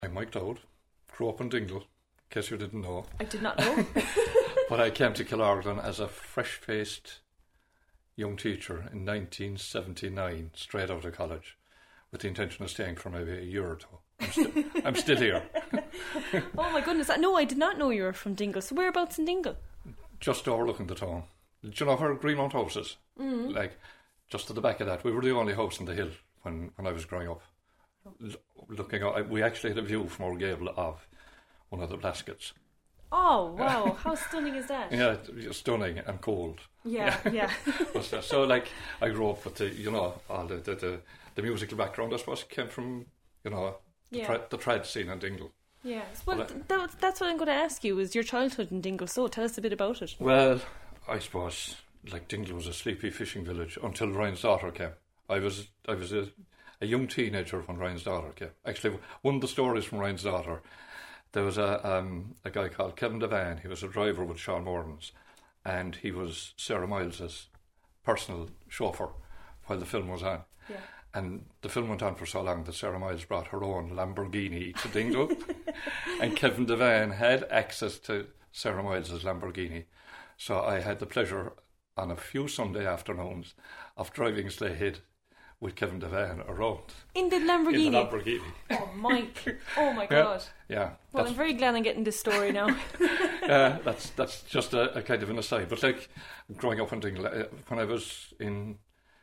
I'm Mike Dowd, grew up in Dingle, in case you didn't know. I did not know. But I came to Killorglin as a fresh-faced young teacher in 1979, straight out of college, with the intention of staying for maybe a year or two. I'm still here. Oh my goodness. No, I did not know you were from Dingle. So whereabouts in Dingle? Just overlooking the town. Do you know where Greenmount House is? Mm-hmm. Like, just at the back of that. We were the only house in the hill when I was growing up. Looking out, we actually had a view from our gable of one of the Blaskets. Oh, wow. How stunning is that? Yeah, stunning and cold. Yeah. So, like, I grew up with all the musical background, I suppose, came from, the trad scene in Dingle. Yeah. Well, that's what I'm going to ask you, is your childhood in Dingle. So tell us a bit about it. Well, I suppose, like, Dingle was a sleepy fishing village until Ryan's daughter came. I was a young teenager when Ryan's daughter came. Actually, one of the stories from Ryan's daughter, there was a guy called Kevin Devan. He was a driver with Sean Morton's, and he was Sarah Miles's personal chauffeur while the film was on. Yeah. And the film went on for so long that Sarah Miles brought her own Lamborghini to Dingle, and Kevin Devan had access to Sarah Miles's Lamborghini. So I had the pleasure on a few Sunday afternoons of driving Slayhead with Kevin Devan around. In the Lamborghini? In the Lamborghini. Oh, Mike. Oh, my God. Yeah. Well, I'm very glad I'm getting this story now. That's just a kind of an aside. But, like, growing up in Dingle, when I was in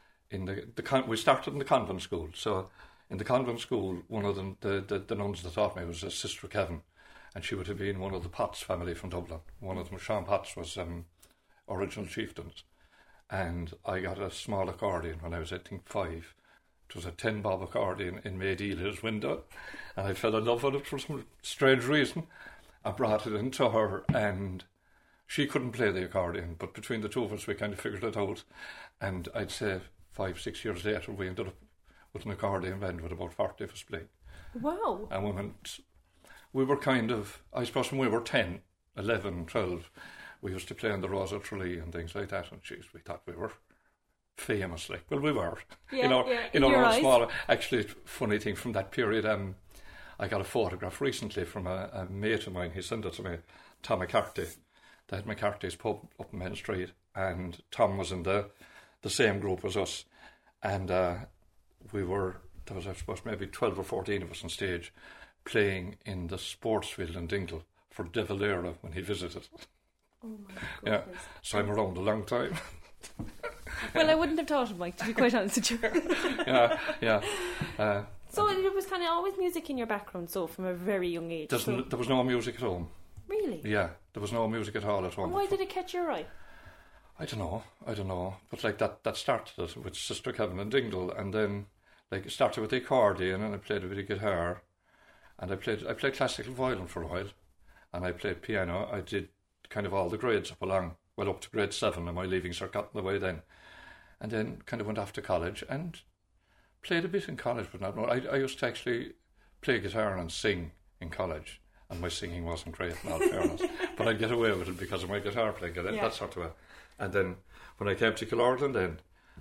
we started in the convent school. So, in the convent school, one of them, the nuns that taught me was Sister Kevin. And she would have been one of the Potts family from Dublin. One of them, Sean Potts, was original chieftains. And I got a small accordion when I was, I think, 5. It was a 10-bob accordion in Maid Eala's window, and I fell in love with it for some strange reason. I brought it into her, and she couldn't play the accordion, but between the two of us, we kind of figured it out. And I'd say 5-6 years later, we ended up with an accordion band with about 40 of us playing. Wow. And we were kind of, I suppose when we were 10, 11, 12, we used to play on the Rosa Tralee and things like that, and we thought we were famous, like, well, we were. In our eyes. smaller. Actually, funny thing from that period, I got a photograph recently from a mate of mine. He sent it to me, Tom McCarthy. They had McCarthy's pub up in Main Street, and Tom was in the same group as us, and there was, I suppose, maybe 12 or 14 of us on stage playing in the Sportsfield in Dingle for De Valera when he visited. Oh my goodness. Yeah, so I'm around a long time. Well, I wouldn't have thought of Mike, to be quite honest with you. Yeah. So it was kind of always music in your background, so from a very young age. There was no music at home. Really? Yeah, there was no music at all at home. And why did it catch your eye? I don't know. But like that started it with Sister Kevin and Dingle, and then like it started with the accordion, and I played a bit of guitar, and I played classical violin for a while, and I played piano. I did kind of all the grades up to grade 7, and my leaving cert got in the way then. And then kind of went off to college and played a bit in college, but not more. I used to actually play guitar and sing in college, and my singing wasn't great, in all fairness. But I'd get away with it because of my guitar playing, that sort of way. And then when I came to Killorglin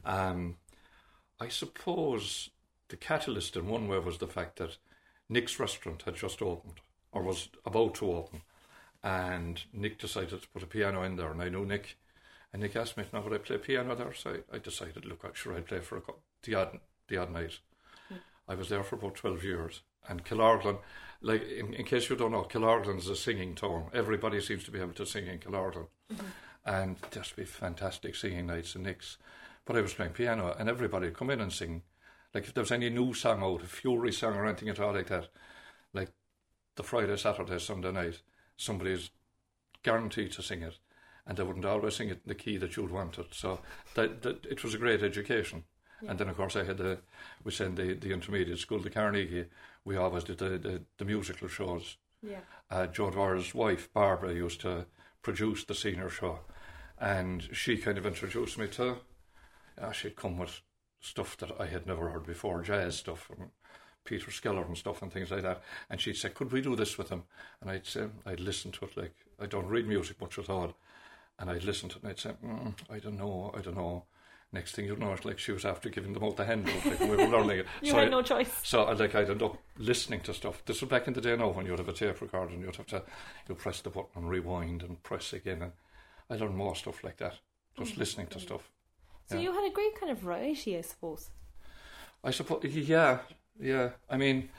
I suppose the catalyst in one way was the fact that Nick's restaurant had just opened, or was about to open. And Nick decided to put a piano in there, and I knew Nick. And Nick asked me if would I play piano there, so I decided, look, I'd play for the odd night. I was there for about 12 years. And Killorglin, like, in case you don't know, Killorglin is a singing town. Everybody seems to be able to sing in Killorglin. Mm-hmm. And there'd be fantastic singing nights in Nick's. But I was playing piano, and everybody would come in and sing. Like, if there was any new song out, a Fury song or anything at all like that, like the Friday, Saturday, Sunday night, somebody's guaranteed to sing it, and they wouldn't always sing it in the key that you'd want it. So that it was a great education. Yeah. And then, of course, we sent the intermediate school, the Carnegie. We always did the musical shows. Yeah. Joe Dwyer's wife, Barbara, used to produce the senior show, and she kind of introduced me to. She'd come with stuff that I had never heard before, jazz stuff, and Peter Skeller and stuff and things like that. And she'd say, could we do this with him? And I'd listen to it, like, I don't read music much at all. And I'd listen to it and I'd say, I don't know. Next thing you know, it's like she was after giving them out the handbook, like when we were learning it. You had no choice. So I'd end up listening to stuff. This was back in the day now when you'd have a tape recorder and you'd press the button and rewind and press again. And I learned more stuff like that, just listening to stuff. So you had a great kind of variety, I suppose. I suppose, yeah. I mean,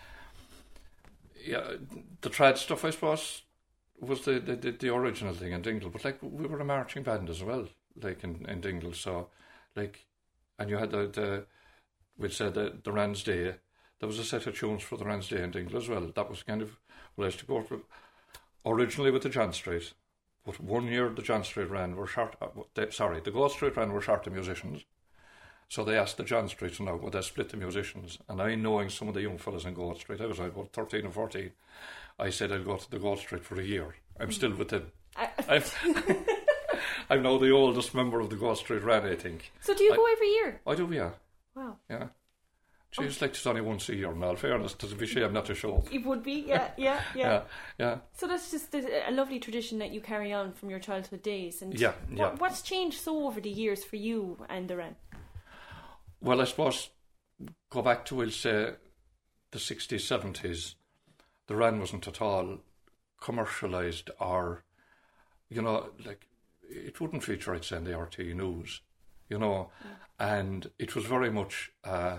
the trad stuff, I suppose, was the original thing in Dingle. But like, we were a marching band as well, like in Dingle. So, like, and you had the Rand's Day. There was a set of tunes for the Rand's Day in Dingle as well. That was kind of what I used to go for. Originally with the John Street, but 1 year the John Street Rand were short. The Gold Street Rand were short of musicians. So they asked the John Street to know would they split the musicians. And I, knowing some of the young fellas in Gold Street, I was about 13 or 14, I said I'd go to the Gold Street for a year. I'm still with them. I'm now the oldest member of the Gold Street Rand, I think. So do you go every year? I do, yeah. Wow. Yeah. It's like it's only once a year, in all fairness, to be shame not to show up. It would be, yeah. Yeah. So that's just a lovely tradition that you carry on from your childhood days. And what's changed so over the years for you and the Wren? Well, I suppose, go back to, we'll say, the 60s, 70s, the Wren wasn't at all commercialised or, like, it wouldn't feature, I'd say, in the RT news, and it was very much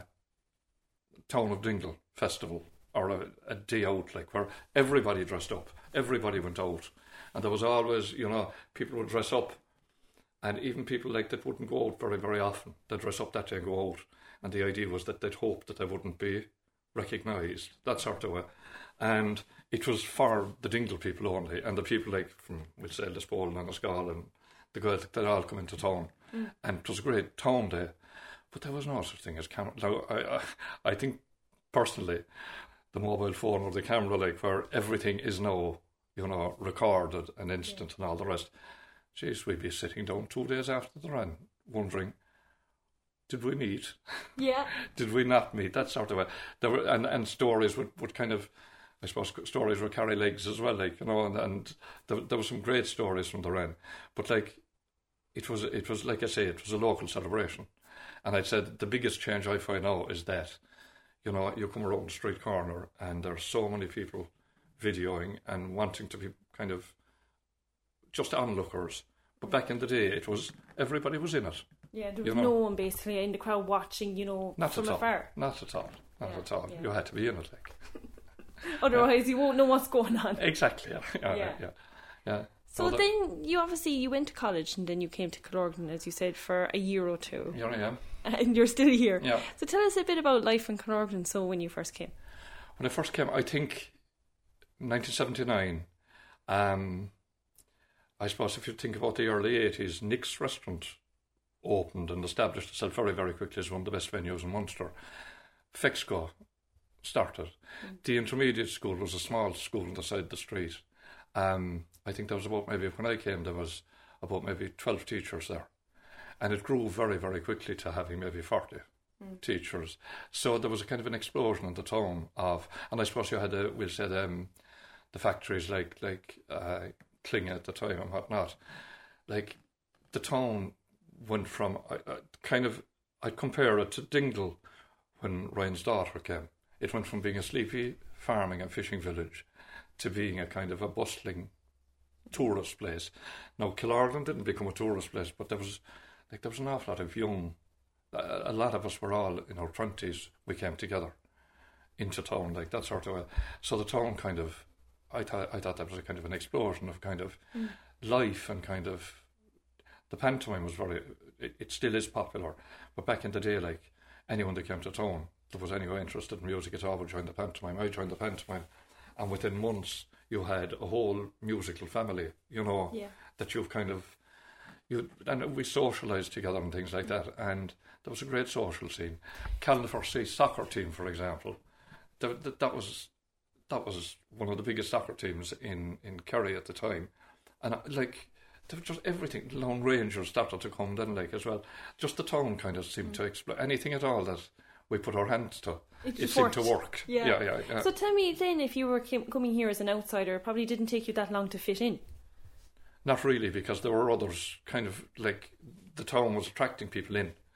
Town of Dingle festival or a day out, like, where everybody dressed up, everybody went out, and there was always, people would dress up, and even people like that wouldn't go out very, very often, they'd dress up that day and go out, and the idea was that they'd hope that they wouldn't be recognised, that sort of way, and it was for the Dingle people only, and the people like from, we'll say, Lisbon and Oscal and the girls, they'd all come into town, and it was a great town day. But there was no such thing as camera. Now, I think, personally, the mobile phone or the camera, like, where everything is now, recorded and instant and all the rest. Jeez, we'd be sitting down 2 days after the run, wondering, did we meet? Yeah. Did we not meet? That sort of way. There were, and stories would kind of, I suppose, stories would carry legs as well, like, and there were some great stories from the run. But, like, it was, like I say, it was a local celebration. And I'd said the biggest change I find now is that, you come around the street corner and there's so many people videoing and wanting to be kind of just onlookers. But back in the day, it was, everybody was in it. Yeah, there was no one basically in the crowd watching, not from afar. Not at all. Not at all. You had to be in it, like. Otherwise, you won't know what's going on. Exactly, yeah. So then you went to college and then you came to Killorglin, as you said, for a year or two. Here I am. And you're still here. Yeah. So tell us a bit about life in Killorglin, so when you first came. When I first came, I think 1979, I suppose if you think about the early 80s, Nick's restaurant opened and established itself very, very quickly as one of the best venues in Munster. Fexco started. The intermediate school was a small school on the side of the street. I think there was when I came, there was about maybe 12 teachers there. And it grew very, very quickly to having maybe 40 teachers. So there was a kind of an explosion in the town of, and I suppose you had, the factories like Klinge at the time and whatnot. Like, the town went from, I'd compare it to Dingle when Ryan's daughter came. It went from being a sleepy farming and fishing village to being a kind of a bustling tourist place. Now, Killorglin didn't become a tourist place, but there was an awful lot of young, a lot of us were all in our 20s, we came together into town, like that sort of way. So the town kind of, I thought that was a kind of an explosion of kind of life and kind of, the pantomime was it still is popular, but back in the day, like, anyone that came to town that was anyway interested in music at all would join the pantomime. I joined the pantomime, and within months you had a whole musical family, that you've kind of, and we socialised together and things like that, and there was a great social scene. Calnifer C soccer team, for example, that was one of the biggest soccer teams in Kerry at the time, and like, there was just everything. Lone Rangers started to come then, like, as well. Just the town kind of seemed to explode. Anything at all that we put our hands to, it seemed to work. Yeah. So tell me then, if you were coming here as an outsider, it probably didn't take you that long to fit in. Not really, because there were others kind of, like, the town was attracting people in.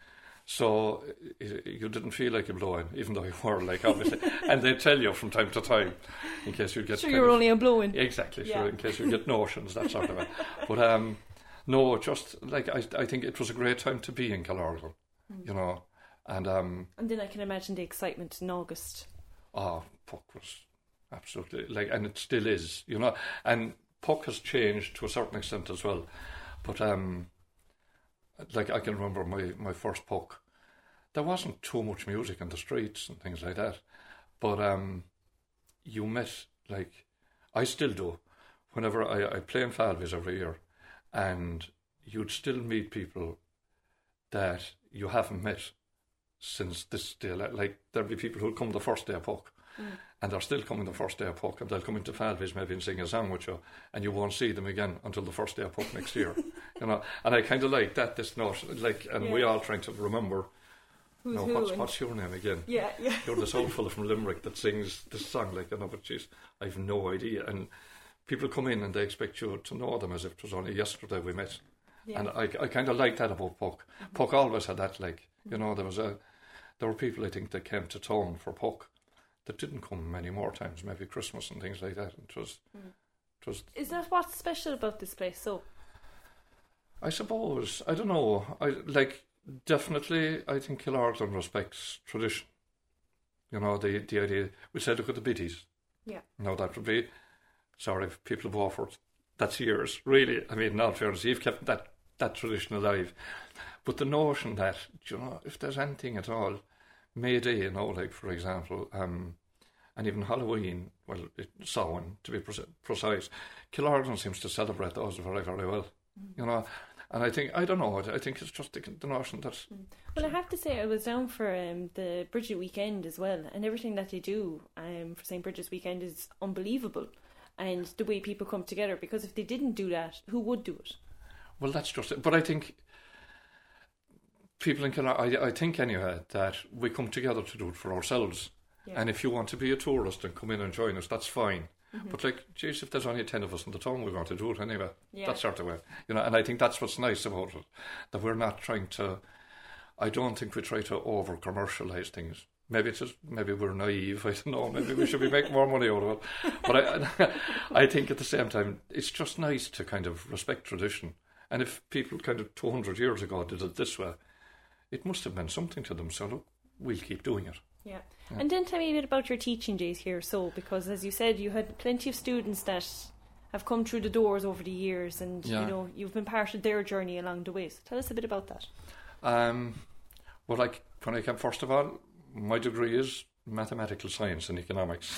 So you didn't feel like you're blowing, even though you were, like, obviously. And they tell you from time to time, in case you get... Sure, you're only a blowing. Exactly, sure, in case you get notions, that sort of thing. But no, just, like, I think it was a great time to be in Killorglin, you know. And then I can imagine the excitement in August. Oh, Puck was absolutely, like, and it still is, you know. And Puck has changed to a certain extent as well. But, like, I can remember my first Puck. There wasn't too much music in the streets and things like that. But you met, like, I still do. Whenever I play in Falvies every year, and you'd still meet people that you haven't met since this day. Like, there'll be people who'll come the first day of Puck, and they're still coming the first day of Puck, and they'll come into Falvies maybe and sing a song with you, and you won't see them again until the first day of Puck next year. You know, and I kind of like that, this notion, like, and we all trying to remember, who's what's your name again? Yeah. You're this old fella from Limerick that sings this song, like, you know, but geez, I have no idea. And people come in and they expect you to know them as if it was only yesterday we met. Yeah. And I kind of like that about Puck. Puck always had that, like, you know, there were people, I think, that came to town for Puck that didn't come many more times, maybe Christmas and things like that. And it was. Is that what's special about this place? So, I suppose, I don't know. Definitely, I think Killorglin respects tradition. You know, the idea. We said, look at the biddies. Yeah. No, that would be. Sorry, people of Waterford. That's yours, really. I mean, in all fairness, you've kept that tradition alive. But the notion that, you know, if there's anything at all, May Day, you know, like, for example, and even Halloween, well, Samhain, to be precise, Killorglin seems to celebrate those very, very well, you know. And I think it's just the notion that... Well, I have to say, I was down for the Bridget weekend as well, and everything that they do for St. Bridget's weekend is unbelievable. And the way people come together, because if they didn't do that, who would do it? Well, that's just it. But I think people in Killorglin, I think anyway, that we come together to do it for ourselves. Yeah. And if you want to be a tourist and come in and join us, that's fine. Mm-hmm. But, like, geez, if there's only 10 of us in the town, we want to do it anyway. Yeah. That sort of way. You know, and I think that's what's nice about it, that we're not trying to... I don't think we try to over-commercialise things. Maybe we're naive, I don't know, maybe we should be making more money out of it. But I think at the same time, it's just nice to kind of respect tradition. And if people kind of 200 years ago did it this way, it must have meant something to them. So look, we'll keep doing it. Yeah. And then tell me a bit about your teaching days here. So, because as you said, you had plenty of students that have come through the doors over the years, and you know, you've been part of their journey along the way. So tell us a bit about that. Well, like, when I came, first of all, my degree is mathematical science and economics.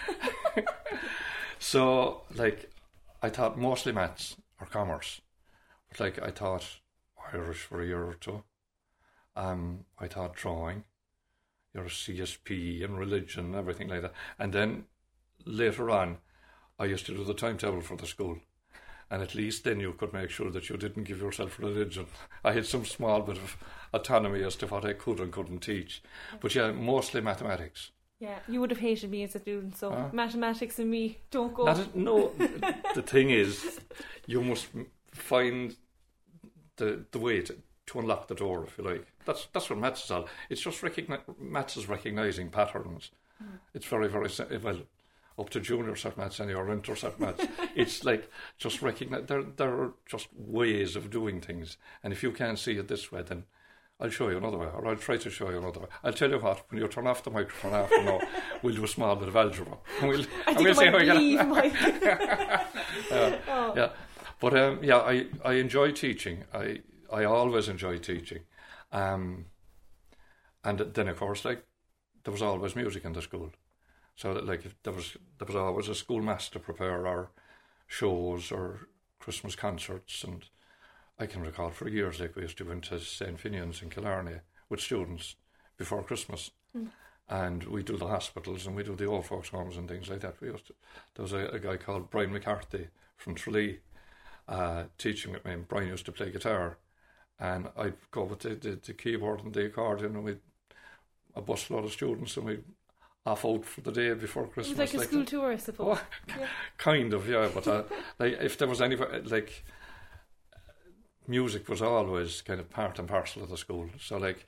So, like, I taught mostly maths or commerce. But, like, I taught Irish for a year or two. I taught drawing, your CSP and religion and everything like that. And then later on, I used to do the timetable for the school. And at least then you could make sure that you didn't give yourself religion. I had some small bit of autonomy as to what I could and couldn't teach. But yeah, mostly mathematics. Yeah, you would have hated me as a student, so mathematics and me don't go. No, the thing is, you must find the way to unlock the door, if you like. That's what maths is all. It's just maths is recognising patterns. It's very, very well, up to junior cert maths anyway, or inter cert maths. It's like just recognise. There are just ways of doing things, and if you can't see it this way, then I'll show you another way, or I'll try to show you another way. I'll tell you what, when you turn off the microphone after now, we'll do a small bit of algebra. We'll see how we get. Yeah. But I enjoy teaching. I always enjoy teaching. And then, of course, like, there was always music in the school. So that, like, there was always a school mass to prepare our shows or Christmas concerts. And I can recall for years, like, we used to go into St. Finian's in Killarney with students before Christmas. And we do the hospitals and we do the old folks' homes and things like that. There was a guy called Brian McCarthy from Tralee teaching with me, and Brian used to play guitar. And I'd go with the keyboard and the accordion, and we'd a busload of students, and we'd off out for the day before Christmas. It was like a school tour, I suppose. Kind of, yeah. But like, if there was any, like, music was always kind of part and parcel of the school. So, like,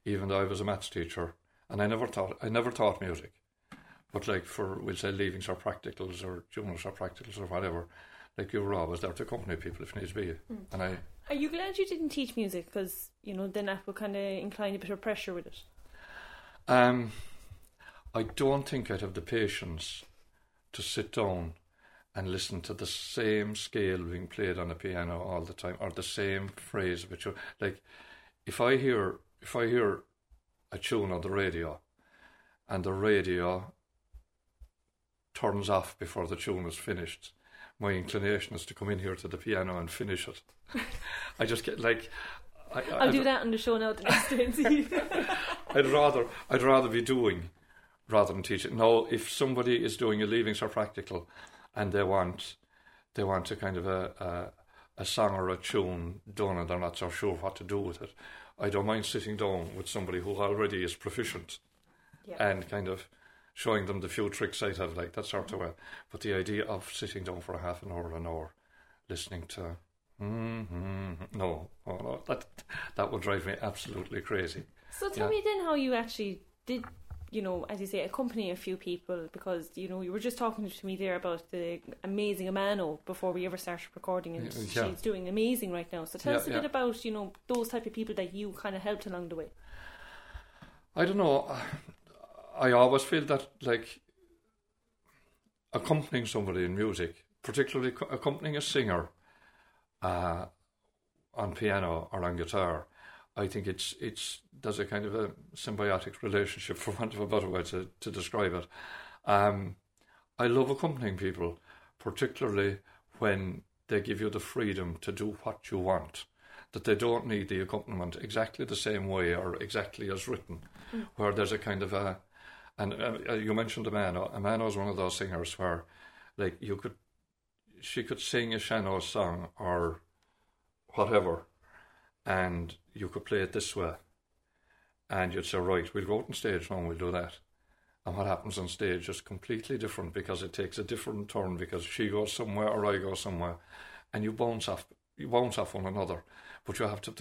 even though I was a maths teacher, and I never taught music, but like for, we'll say, leavings or practicals or juniors or practicals or whatever, like you were always there to accompany people if needs be. And Are you glad you didn't teach music? Because, then that would kind of incline a bit of pressure with it. I don't think I'd have the patience to sit down and listen to the same scale being played on a piano all the time, or the same phrase. Which, like, if I hear a tune on the radio, and the radio turns off before the tune is finished, my inclination is to come in here to the piano and finish it. I just get like, I'll do that on the show now the next day. I'd rather be doing rather than teaching. Now, if somebody is doing a leavings or practical, and they want a kind of a song or a tune done, and they're not so sure what to do with it, I don't mind sitting down with somebody who already is proficient, and kind of showing them the few tricks I have, like that sort of way. But the idea of sitting down for half an hour, listening to no, that would drive me absolutely crazy. So tell me then how you actually did, as you say, accompany a few people, because, you were just talking to me there about the amazing Amano before we ever started recording, and she's doing amazing right now. So tell us a bit about, those type of people that you kind of helped along the way. I don't know. I always feel that, like, accompanying somebody in music, particularly accompanying a singer on piano or on guitar, I think there's a kind of a symbiotic relationship, for want of a better way to describe it. I love accompanying people, particularly when they give you the freedom to do what you want, that they don't need the accompaniment exactly the same way or exactly as written, where there's a kind of a, and you mentioned Amano. Amano is one of those singers where, like, she could sing a Shannon song or whatever, and you could play it this way, and you'd say, right, we'll go out on stage now and we'll do that. And what happens on stage is completely different, because it takes a different turn, because she goes somewhere or I go somewhere, and you bounce off one another. But you have to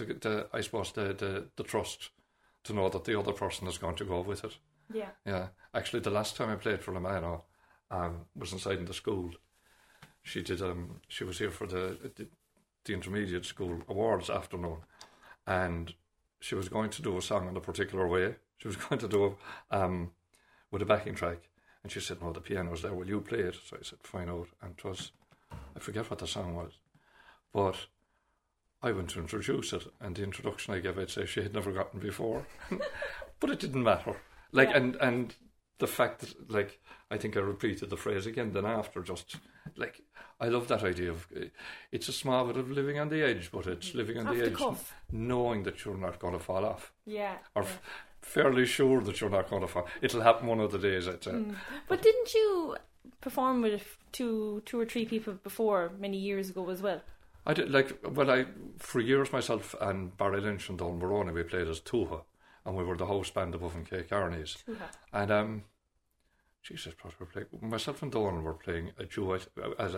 the trust to know that the other person is going to go with it. Yeah. Yeah. Actually, the last time I played for Amano was inside in the school. She did. She was here for the intermediate school awards afternoon, and she was going to do a song in a particular way. She was going to do it with a backing track, and she said, "No, the piano's there. Will you play it?" So I said, "Fine out." And it was, I forget what the song was, but I went to introduce it, and the introduction I gave, I'd say she had never gotten before, but it didn't matter. Like, and the fact that, like, I think I repeated the phrase again then after, just, like, I love that idea of, it's a small bit of living on the edge, but it's living on the edge, knowing that you're not going to fall off. Yeah. Or fairly sure that you're not going to fall. It'll happen one of the days, I'd say. But didn't you perform with two or three people before, many years ago as well? I did, for years, myself and Barry Lynch and Don Baroni, we played as Tuha, and we were the house band above in Kay Carney's. And Jesus, myself and Don were playing a duet as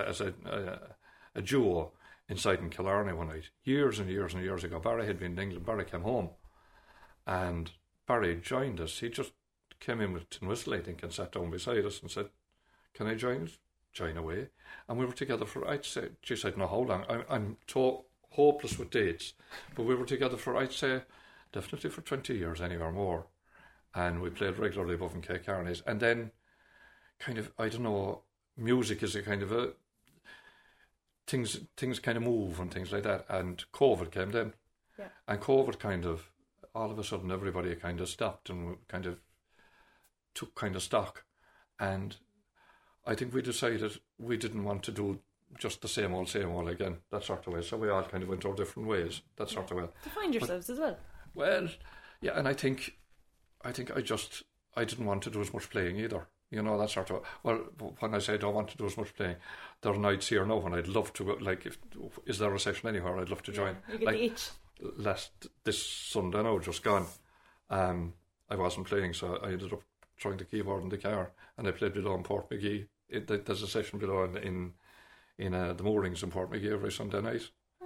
a duo inside in Killarney one night, years and years and years ago. Barry had been in England. Barry came home, and Barry joined us. He just came in with tin whistle, I think, and sat down beside us and said, "Can I join us?" Join away. And we were together for, I'd say, geez, I don't know how long. I'm hopeless with dates, but we were together for, I'd say, definitely for 20 years anyway or more. And we played regularly above in Kay Carney's. And then, kind of, I don't know, music is a kind of a, things kind of move and things like that. And COVID came then. Yeah. And COVID kind of, all of a sudden everybody kind of stopped and kind of took kind of stock. And I think we decided we didn't want to do just the same old again, that sort of way. So we all kind of went our different ways, that sort of way. To find yourselves as well. Well, yeah, and I think I didn't want to do as much playing either. You know, that sort of, well, when I say I don't want to do as much playing, there are nights here now when I'd love to go, like, is there a session anywhere I'd love to join? You get like, the itch. This Sunday now, just gone, I wasn't playing, so I ended up trying the keyboard in the car, and I played below in Portmagee. There's a session below in the moorings in Portmagee every Sunday night.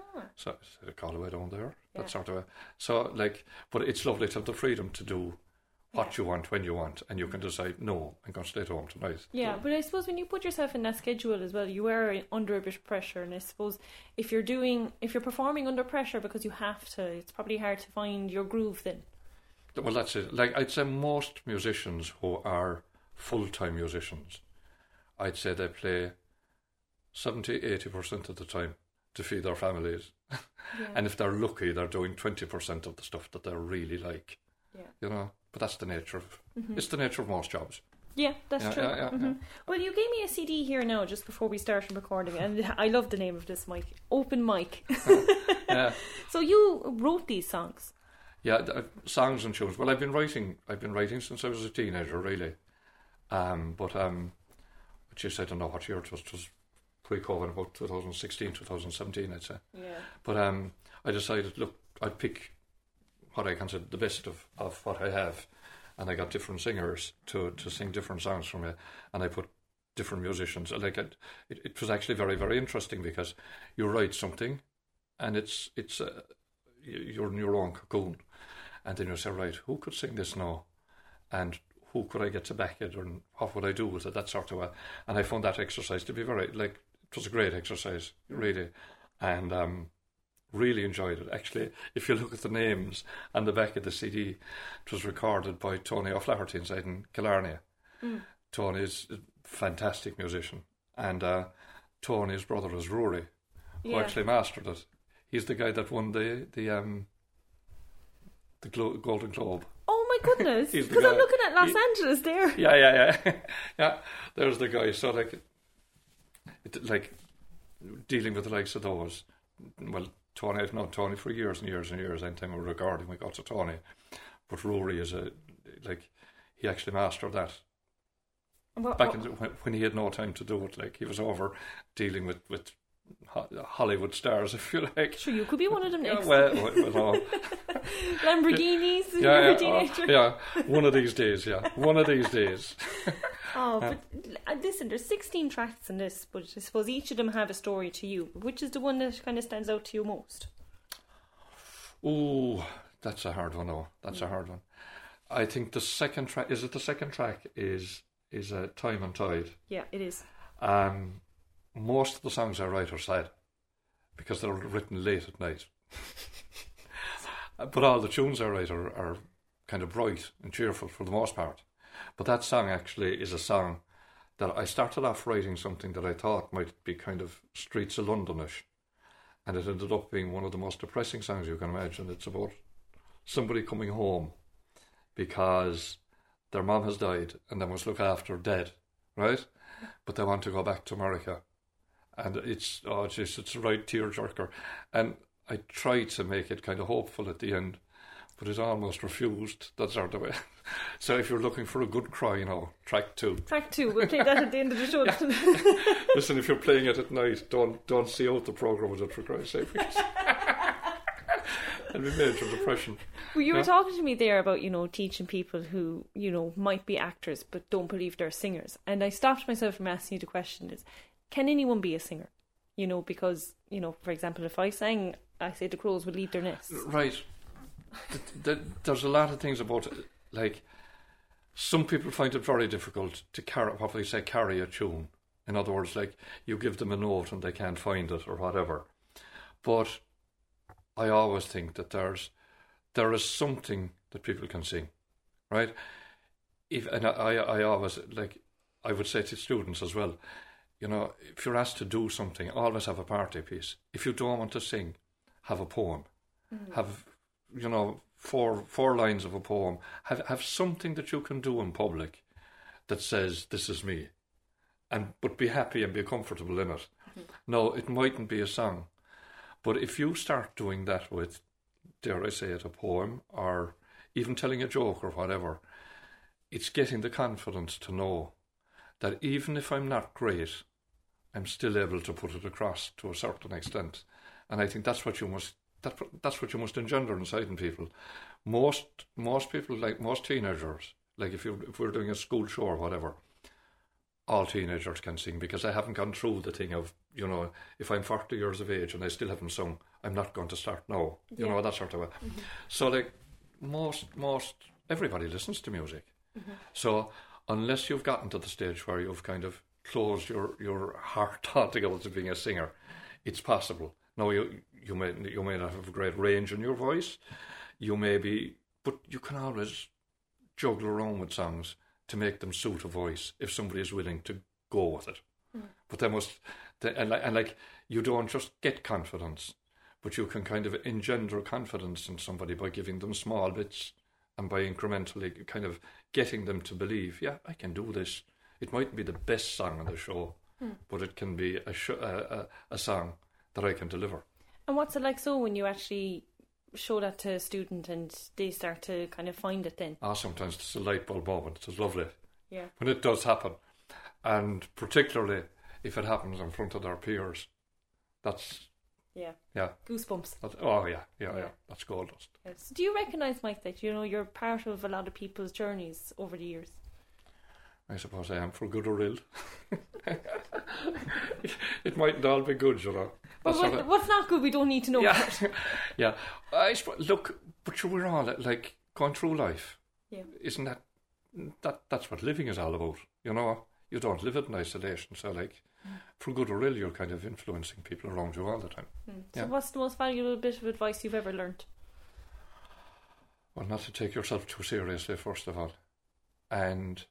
So I said, call away down there. Yeah. That sort of so like, but it's lovely to have the freedom to do what you want when you want, and you can decide, no, I'm going to stay at home tonight. Yeah, but I suppose when you put yourself in that schedule as well, you are under a bit of pressure, and I suppose if you're performing under pressure because you have to, it's probably hard to find your groove then. Well, that's it. Like, I'd say most musicians who are full-time musicians, I'd say they play 70-80% of the time to feed their families. Yeah. And if they're lucky, they're doing 20% of the stuff that they really like. Yeah. You know, but that's the nature of it's the nature of most jobs. Yeah, that's true. Yeah. Well, you gave me a CD here now just before we started recording, and I love the name of this mic, Open Mic. Yeah. So you wrote these songs? Yeah, songs and tunes. Well, I've been writing since I was a teenager, really. But which I don't know what year it was pre-COVID, about 2016, 2017, I'd say. Yeah. But I decided, look, I'd pick what I consider the best of what I have, and I got different singers to sing different songs for me, and I put different musicians. Like it was actually very, very interesting, because you write something, and it's you're in your own cocoon, and then you say, right, who could sing this now, and who could I get to back it, and what would I do with it, that sort of way. And I found that exercise to be it was a great exercise, really, and really enjoyed it. Actually, if you look at the names on the back of the CD, it was recorded by Tony O'Flaherty inside in Killarney. Tony's a fantastic musician, and Tony's brother is Rory, who actually mastered it. He's the guy that won the Golden Globe. Oh my goodness! Because I'm looking at Los Angeles there. Yeah. Yeah, there's the guy. So like dealing with the likes of those. Well, Tony, I've known Tony for years and years and years. Anytime we're recording, we go to Tony. But Rory is he actually mastered that. Back when he had no time to do it, like he was over dealing with Hollywood stars, if you like. Sure, you could be one of them next. Well, Lamborghinis when yeah, you're a teenager. Yeah, one of these days, One of these days. But listen, there's 16 tracks in this, but I suppose each of them have a story to you. Which is the one that kind of stands out to you most? Oh, that's a hard one, though. That's a hard one. I think the second track, is Time and Tide. Yeah, it is. Most of the songs I write are sad, because they're written late at night. But all the tunes I write are kind of bright and cheerful for the most part. But that song actually is a song that I started off writing something that I thought might be kind of Streets of Londonish, and it ended up being one of the most depressing songs you can imagine. It's about somebody coming home because their mom has died and they must look after dead, right? But they want to go back to America. And it's a right tearjerker. And I tried to make it kind of hopeful at the end, but it almost refused. That sort of way. So if you're looking for a good cry, track 2. Track 2, we'll play that at the end of the show. Listen, if you're playing it at night, don't see out the programme with it, for Christ's sake. It'll be major depression. Well, you were talking to me there about, teaching people who, might be actors but don't believe they're singers. And I stopped myself from asking you the question is, can anyone be a singer? Because, for example, if I sang, I say the crows would leave their nests. Right. There's a lot of things about it. Like, some people find it very difficult to carry a tune. In other words, like, you give them a note and they can't find it or whatever. But I always think that there is something that people can sing, right? I always, I would say to students as well, if you're asked to do something, always have a party piece. If you don't want to sing, have a poem. Mm-hmm. Have, four lines of a poem. Have something that you can do in public that says, this is me. But be happy and be comfortable in it. Mm-hmm. No, it mightn't be a song. But if you start doing that with, dare I say it, a poem, or even telling a joke or whatever, it's getting the confidence to know that even if I'm not great, I'm still able to put it across to a certain extent. And I think that's what you must engender inside in people. Most people, like most teenagers, like if we're doing a school show or whatever, all teenagers can sing, because I haven't gone through the thing of, you know, if I'm 40 years of age and I still haven't sung, I'm not going to start now. You know, that sort of way. So, like, most everybody listens to music. So, unless you've gotten to the stage where you've kind of closed your heart altogether to being a singer, it's possible. Now, you may not have a great range in your voice. You may be, but you can always juggle around with songs to make them suit a voice if somebody is willing to go with it. But like you don't just get confidence, but you can kind of engender confidence in somebody by giving them small bits and by incrementally kind of getting them to believe, yeah, I can do this. It mightn't be the best song on the show, but it can be a song that I can deliver. And what's it like when you actually show that to a student and they start to kind of find it then? Sometimes it's a light bulb moment. It's lovely. Yeah. When it does happen. And particularly if it happens in front of their peers. That's... Yeah. Goosebumps. Yeah. That's gold dust. Yeah. So do you recognise, Mike, that, you know, you're part of a lot of people's journeys over the years? I suppose I am, for good or ill. It mightn't all be good, you know. But what's not good, we don't need to know about. Yeah. I suppose, look, but we're all, like, going through life. Yeah. Isn't that's what living is all about, you know? You don't live it in isolation, so, like, for good or ill, you're kind of influencing people around you all the time. So what's the most valuable bit of advice you've ever learnt? Well, not to take yourself too seriously, first of all. And,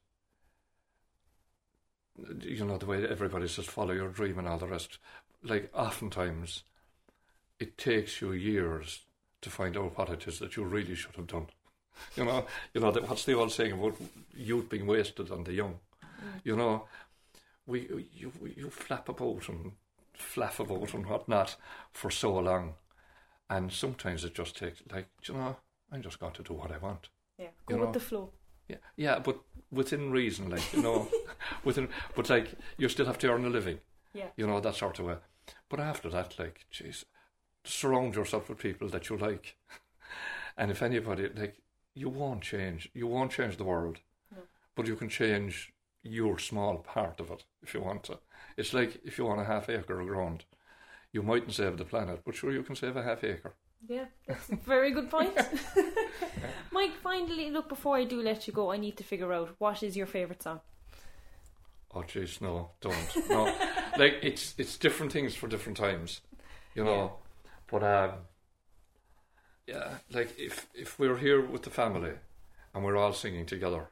you know, the way everybody says follow your dream and all the rest. Like, oftentimes, it takes you years to find out what it is that you really should have done. You know what's the old saying about youth being wasted on the young? You know, you flap about and flaff about and whatnot for so long, and sometimes it just takes, like, you know, I'm just going to do what I want. Yeah, go with the flow. Yeah, but within reason, like, you know, but like, you still have to earn a living. Yeah. You know, that sort of way. But after that, like, jeez, surround yourself with people that you like. And if anybody, like, you won't change the world, but you can change your small part of it if you want to. It's like if you want a half acre of ground, you mightn't save the planet, but sure, you can save a half acre. Yeah, that's a very good point. Mike, finally, look, before I do let you go, I need to figure out, what is your favourite song? Oh, jeez, no, don't. No. Like, it's different things for different times, you know. But, yeah, like, if we're here with the family and we're all singing together,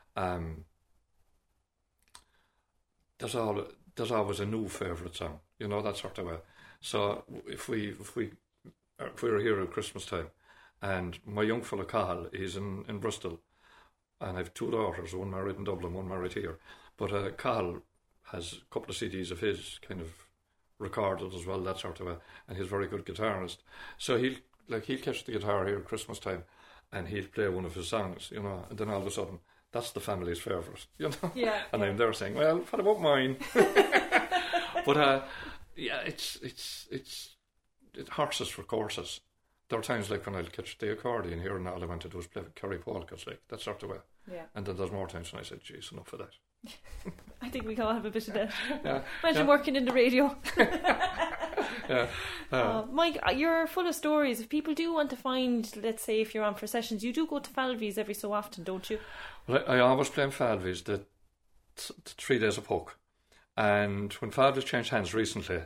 there's always a new favourite song, you know, that sort of way. So if we're here at Christmas time, and my young fella Cahill, he's in Bristol, and I have two daughters, one married in Dublin, one married here. But Cahill has a couple of CDs of his kind of recorded as well, that sort of way, and he's a very good guitarist. So he'll catch the guitar here at Christmas time, and he'll play one of his songs, you know, and then all of a sudden, that's the family's favourite, you know. Yeah. And I'm there saying, well, what about mine? But yeah, it's horses for courses. There are times like when I'll catch the accordion here and all I want to do is play Kerry polkas, like that sort of way. Yeah. And then there's more times when I said, geez, enough of that. I think we can all have a bit of that. Yeah. Imagine working in the radio. Yeah. Mike, you're full of stories. If people do want to find, let's say, if you're on for sessions, you do go to Falvies every so often, don't you? Well, I always play in Falvies the 3 days of Hook. And when Falvies changed hands recently,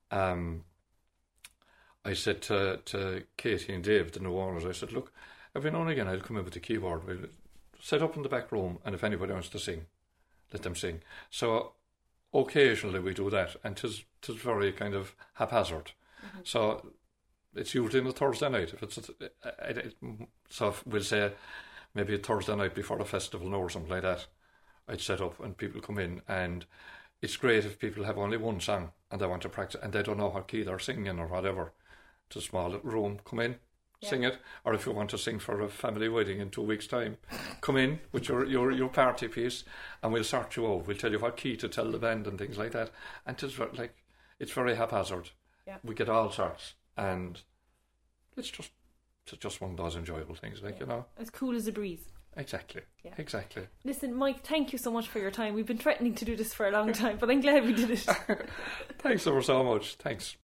I said to Katie and Dave, the new owners, I said, look, every now and again I'll come in with the keyboard. We'll set up in the back room, and if anybody wants to sing, let them sing. So occasionally we do that, and 'tis very kind of haphazard. Mm-hmm. So it's usually on a Thursday night. If it's so we'll say maybe a Thursday night before a festival or something like that, I'd set up and people come in, and it's great if people have only one song and they want to practice and they don't know what key they're singing or whatever. It's a small little room, come in, sing it. Or if you want to sing for a family wedding in 2 weeks' time, come in with your party piece and we'll sort you out. We'll tell you what key to tell the band and things like that. And it's very haphazard. Yeah. We get all sorts, and it's just one of those enjoyable things, you know. As cool as a breeze. Exactly. Yeah. Exactly. Listen, Mike, thank you so much for your time. We've been threatening to do this for a long time, but I'm glad we did it. Thanks ever so much. Thanks.